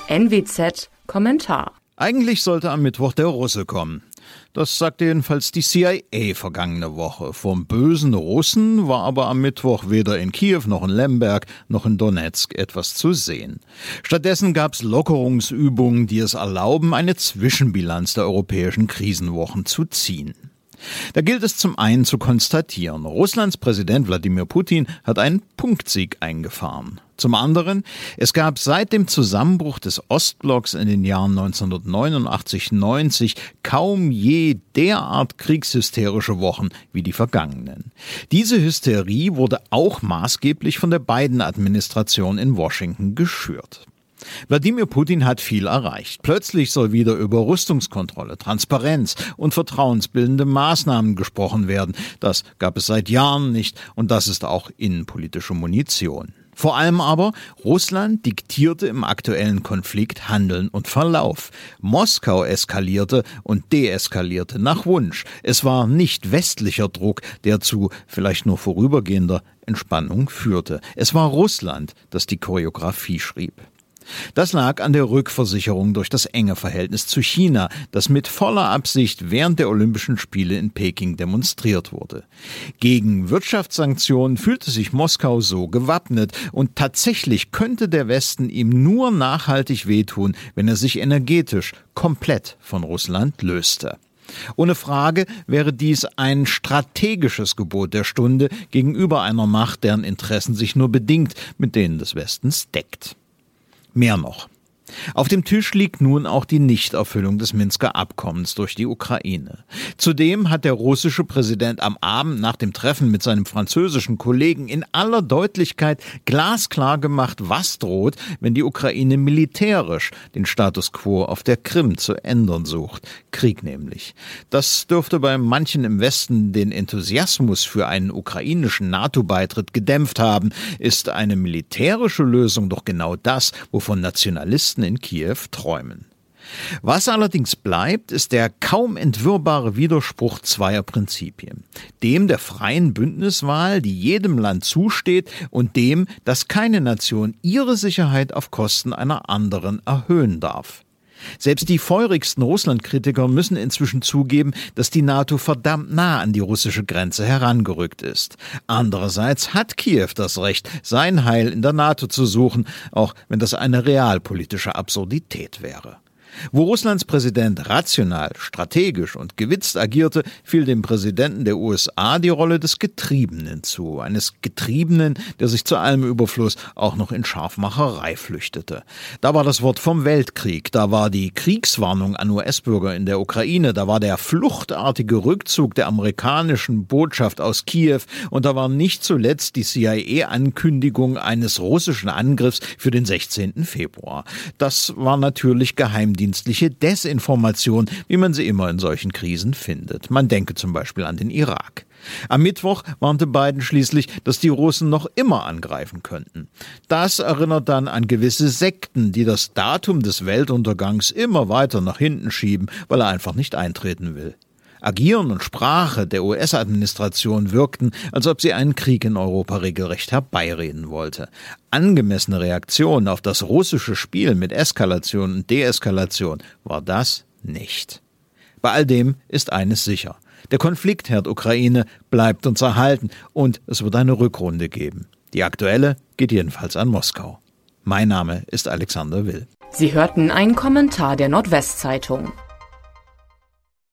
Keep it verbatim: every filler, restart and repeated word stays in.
N W Z Kommentar. Eigentlich sollte am Mittwoch der Russe kommen. Das sagte jedenfalls die C I A vergangene Woche. Vom bösen Russen war aber am Mittwoch weder in Kiew noch in Lemberg noch in Donetsk etwas zu sehen. Stattdessen gab es Lockerungsübungen, die es erlauben, eine Zwischenbilanz der europäischen Krisenwochen zu ziehen. Da gilt es zum einen zu konstatieren, Russlands Präsident Wladimir Putin hat einen Punktsieg eingefahren. Zum anderen, es gab seit dem Zusammenbruch des Ostblocks in den Jahren neunzehnhundertneunundachtzig neunzig kaum je derart kriegshysterische Wochen wie die vergangenen. Diese Hysterie wurde auch maßgeblich von der Biden-Administration in Washington geschürt. Wladimir Putin hat viel erreicht. Plötzlich soll wieder über Rüstungskontrolle, Transparenz und vertrauensbildende Maßnahmen gesprochen werden. Das gab es seit Jahren nicht und das ist auch innenpolitische Munition. Vor allem aber, Russland diktierte im aktuellen Konflikt Handeln und Verlauf. Moskau eskalierte und deeskalierte nach Wunsch. Es war nicht westlicher Druck, der zu vielleicht nur vorübergehender Entspannung führte. Es war Russland, das die Choreografie schrieb. Das lag an der Rückversicherung durch das enge Verhältnis zu China, das mit voller Absicht während der Olympischen Spiele in Peking demonstriert wurde. Gegen Wirtschaftssanktionen fühlte sich Moskau so gewappnet und tatsächlich könnte der Westen ihm nur nachhaltig wehtun, wenn er sich energetisch komplett von Russland löste. Ohne Frage wäre dies ein strategisches Gebot der Stunde gegenüber einer Macht, deren Interessen sich nur bedingt mit denen des Westens deckt. Mehr noch. Auf dem Tisch liegt nun auch die Nichterfüllung des Minsker Abkommens durch die Ukraine. Zudem hat der russische Präsident am Abend nach dem Treffen mit seinem französischen Kollegen in aller Deutlichkeit glasklar gemacht, was droht, wenn die Ukraine militärisch den Status quo auf der Krim zu ändern sucht. Krieg nämlich. Das dürfte bei manchen im Westen den Enthusiasmus für einen ukrainischen NATO-Beitritt gedämpft haben. Ist eine militärische Lösung doch genau das, wovon Nationalisten in Kiew träumen. Was allerdings bleibt, ist der kaum entwirrbare Widerspruch zweier Prinzipien. Dem der freien Bündniswahl, die jedem Land zusteht, und dem, dass keine Nation ihre Sicherheit auf Kosten einer anderen erhöhen darf. Selbst die feurigsten Russland-Kritiker müssen inzwischen zugeben, dass die NATO verdammt nah an die russische Grenze herangerückt ist. Andererseits hat Kiew das Recht, sein Heil in der NATO zu suchen, auch wenn das eine realpolitische Absurdität wäre. Wo Russlands Präsident rational, strategisch und gewitzt agierte, fiel dem Präsidenten der U S A die Rolle des Getriebenen zu. Eines Getriebenen, der sich zu allem Überfluss auch noch in Scharfmacherei flüchtete. Da war das Wort vom Weltkrieg, da war die Kriegswarnung an U S-Bürger in der Ukraine, da war der fluchtartige Rückzug der amerikanischen Botschaft aus Kiew und da war nicht zuletzt die C I A-Ankündigung eines russischen Angriffs für den sechzehnten Februar. Das war natürlich Geheimdienst. Dienstliche Desinformation, wie man sie immer in solchen Krisen findet. Man denke zum Beispiel an den Irak. Am Mittwoch warnte Biden schließlich, dass die Russen noch immer angreifen könnten. Das erinnert dann an gewisse Sekten, die das Datum des Weltuntergangs immer weiter nach hinten schieben, weil er einfach nicht eintreten will. Agieren und Sprache der U S-Administration wirkten, als ob sie einen Krieg in Europa regelrecht herbeireden wollte. Angemessene Reaktion auf das russische Spiel mit Eskalation und Deeskalation war das nicht. Bei all dem ist eines sicher. Der Konfliktherd Ukraine bleibt uns erhalten und es wird eine Rückrunde geben. Die aktuelle geht jedenfalls an Moskau. Mein Name ist Alexander Will. Sie hörten einen Kommentar der Nordwestzeitung.